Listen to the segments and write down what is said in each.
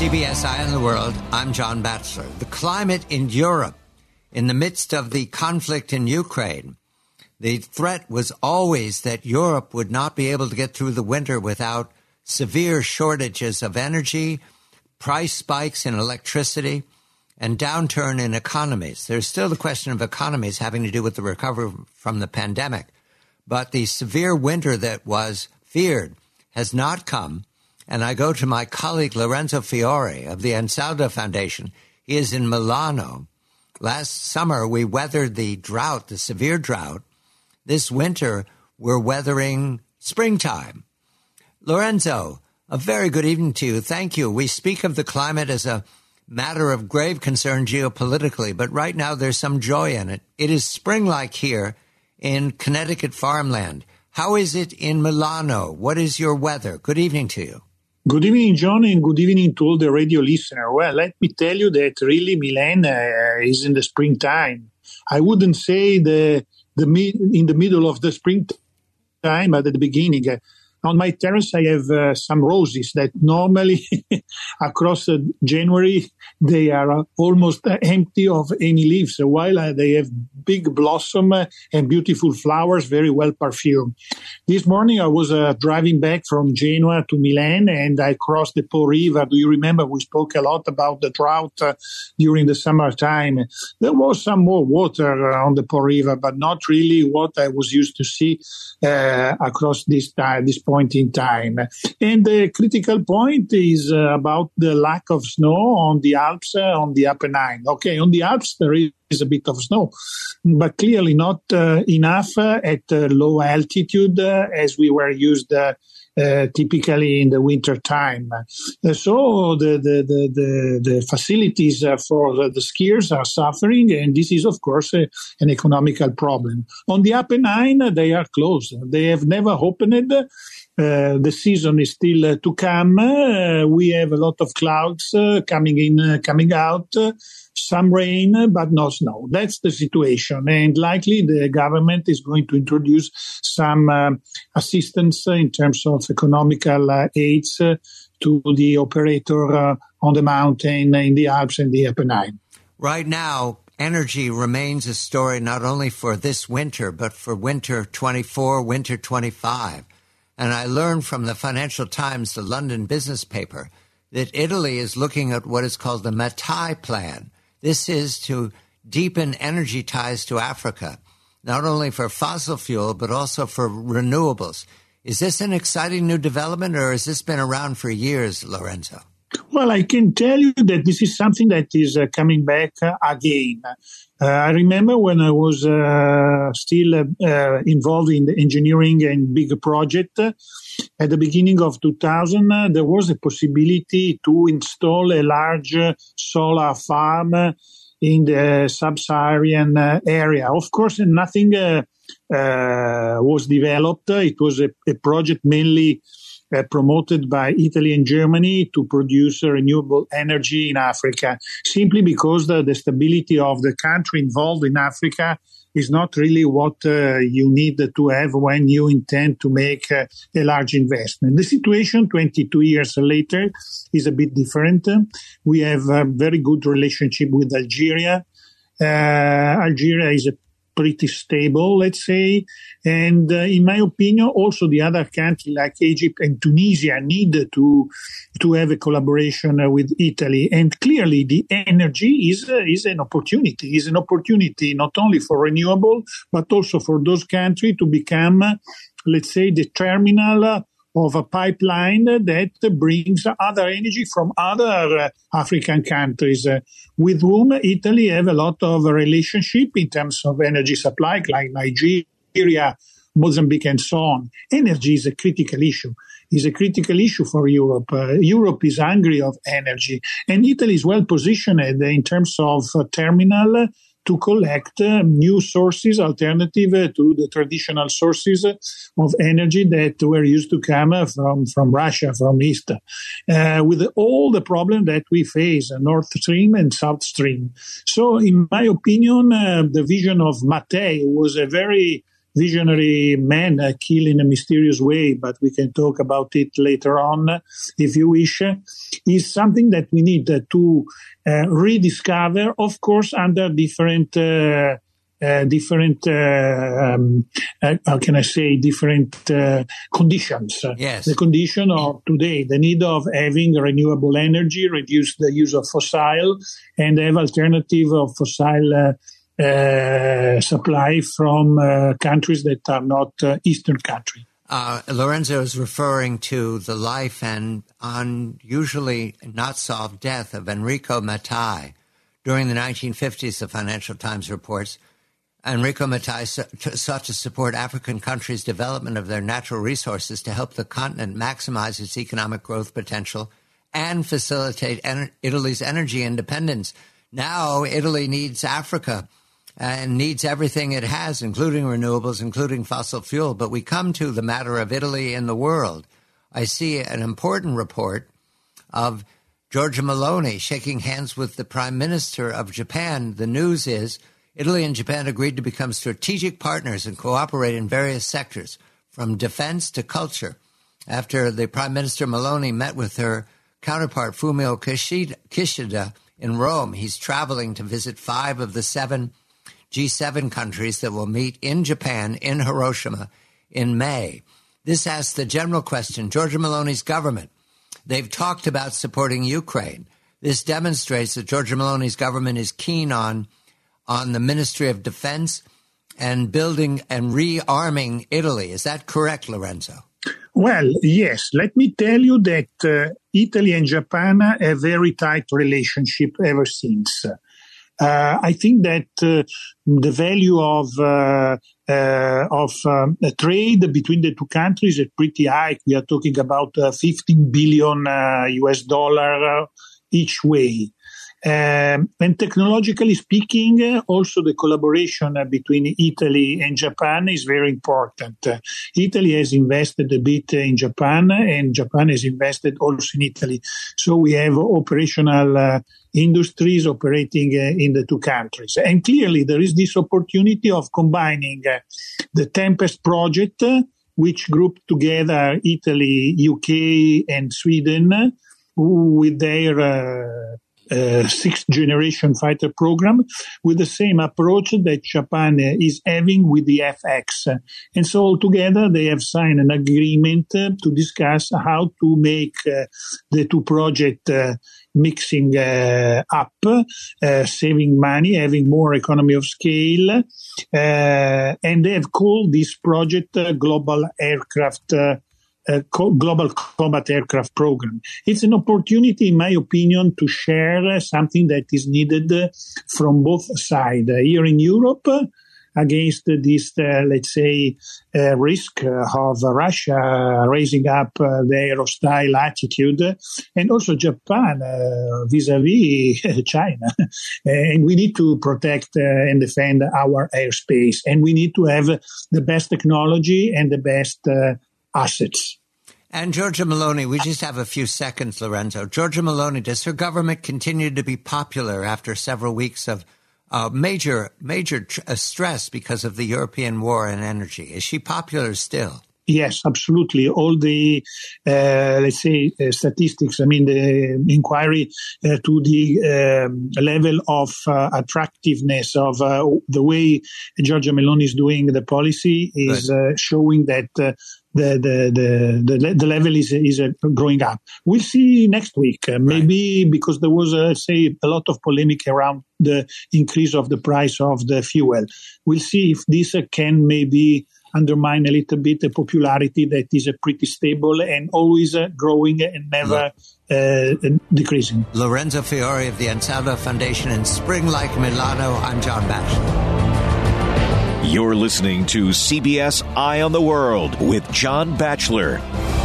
CBS Eye on the World, I'm John Batchelor. The climate in Europe, in the midst of the conflict in Ukraine, the threat was always that Europe would not be able to get through the winter without severe shortages of energy, price spikes in electricity, and downturn in economies. There's still the question of economies having to do with the recovery from the pandemic. But the severe winter that was feared has not come. And I go to my colleague Lorenzo Fiore of the Ansaldo Foundation. He is in Milano. Last summer, we weathered the drought, the severe drought. This winter, we're weathering springtime. Lorenzo, a very good evening to you. Thank you. We speak of the climate as a matter of grave concern geopolitically, but right now there's some joy in it. It is spring-like here in Connecticut farmland. How is it in Milano? What is your weather? Good evening to you. Good evening, John, and good evening to all the radio listeners. Well, let me tell you that really Milan is in the springtime. I wouldn't say in the middle of the springtime, but at the beginning. On my terrace, I have some roses that normally across January, they are almost empty of any leaves, while they have big blossom and beautiful flowers, very well perfumed. This morning, I was driving back from Genoa to Milan, and I crossed the Po River. Do you remember we spoke a lot about the drought during the summertime? There was some more water on the Po River, but not really what I was used to see across this point in time. And the critical point is about the lack of snow on the Alps, on the Apennine. Okay, on the Alps there is a bit of snow, but clearly not enough at low altitude as we were used typically in the winter time. So the facilities for the skiers are suffering, and this is, of course, an economical problem. On the Apennine, they are closed. They have never opened. The season is still to come. We have a lot of clouds coming in, coming out. Some rain, but no snow. That's the situation. And likely the government is going to introduce some assistance in terms of economical aids to the operator on the mountain in the Alps and the Apennine. Right now, energy remains a story not only for this winter, but for winter 24, winter 25. And I learned from the Financial Times, the London business paper, that Italy is looking at what is called the Mattei Plan. This is to deepen energy ties to Africa, not only for fossil fuel, but also for renewables. Is this an exciting new development, or has this been around for years, Lorenzo? Well, I can tell you that this is something that is coming back again. I remember when I was still involved in the engineering and big project. At the beginning of 2000, there was a possibility to install a large solar farm in the sub-Saharan area. Of course, nothing was developed. It was a project mainly promoted by Italy and Germany to produce renewable energy in Africa, simply because the stability of the country involved in Africa is not really what you need to have when you intend to make a large investment. The situation 22 years later is a bit different. We have a very good relationship with Algeria. Algeria is a pretty stable, let's say. And in my opinion, also the other countries like Egypt and Tunisia need to have a collaboration with Italy. And clearly the energy is an opportunity. Is an opportunity not only for renewable, but also for those countries to become, let's say, the terminal of a pipeline that brings other energy from other African countries with whom Italy have a lot of relationship in terms of energy supply, like Nigeria, Mozambique, and so on. Energy is a critical issue. Is a critical issue for Europe. Europe is hungry of energy, and Italy is well positioned in terms of terminal to collect new sources, alternative to the traditional sources of energy that were used to come from Russia, from East, with all the problem that we face, North Stream and South Stream. So, in my opinion, the vision of Mattei was a very visionary man killed in a mysterious way, but we can talk about it later on if you wish, is something that we need to rediscover, of course, under different conditions. Yes. The condition of today, the need of having renewable energy, reduce the use of fossil, and have alternative of fossil supply from countries that are not Eastern countries. Lorenzo is referring to the life and unusually not solved death of Enrico Mattei. During the 1950s, the Financial Times reports, Enrico Mattei sought to support African countries' development of their natural resources to help the continent maximize its economic growth potential and facilitate Italy's energy independence. Now Italy needs Africa and needs everything it has, including renewables, including fossil fuel. But we come to the matter of Italy in the world. I see an important report of Giorgia Meloni shaking hands with the Prime Minister of Japan. The news is Italy and Japan agreed to become strategic partners and cooperate in various sectors, from defense to culture, after the Prime Minister Meloni met with her counterpart Fumio Kishida in Rome. He's traveling to visit 5 of the 7 G7 countries that will meet in Japan, in Hiroshima, in May. This asks the general question. Giorgia Meloni's government, they've talked about supporting Ukraine. This demonstrates that Giorgia Meloni's government is keen on the Ministry of Defense and building and rearming Italy. Is that correct, Lorenzo? Well, yes. Let me tell you that Italy and Japan have a very tight relationship ever since. I think that the value of trade between the two countries is pretty high. We are talking about $15 billion US dollar each way. And technologically speaking, also the collaboration between Italy and Japan is very important. Italy has invested a bit in Japan, and Japan has invested also in Italy. So we have operational industries operating in the two countries. And clearly there is this opportunity of combining the Tempest project, which grouped together Italy, UK, and Sweden with their 6th generation fighter program, with the same approach that Japan is having with the FX. And so altogether they have signed an agreement to discuss how to make the two projects mixing up, saving money, having more economy of scale. And they have called this project Global Combat Aircraft Program. It's an opportunity, in my opinion, to share something that is needed from both sides. Here in Europe, against this, risk of Russia raising up their hostile attitude, and also Japan vis-à-vis China. And we need to protect and defend our airspace, and we need to have the best technology and the best assets. And Giorgia Meloni, we just have a few seconds, Lorenzo. Giorgia Meloni, does her government continue to be popular after several weeks of major stress because of the European war and energy? Is she popular still? Yes, absolutely. All the, statistics, the inquiry to the level of attractiveness of the way Giorgia Meloni is doing the policy is showing that the level is growing up. We'll see next week, maybe because there was, a lot of polemic around the increase of the price of the fuel. We'll see if this can maybe undermine a little bit the popularity that is pretty stable and always growing and never decreasing. Lorenzo Fiore of the Ansaldo Foundation in Spring Lake, Milano. I'm John Batchelor. You're listening to CBS Eye on the World with John Batchelor.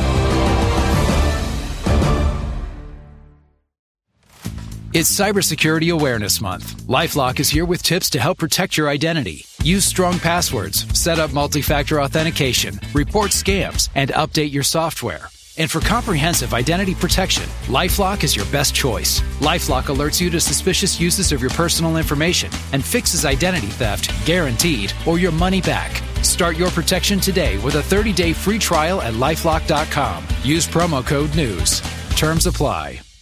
It's Cybersecurity Awareness Month. LifeLock is here with tips to help protect your identity. Use strong passwords, set up multi-factor authentication, report scams, and update your software. And for comprehensive identity protection, LifeLock is your best choice. LifeLock alerts you to suspicious uses of your personal information and fixes identity theft, guaranteed, or your money back. Start your protection today with a 30-day free trial at LifeLock.com. Use promo code NEWS. Terms apply.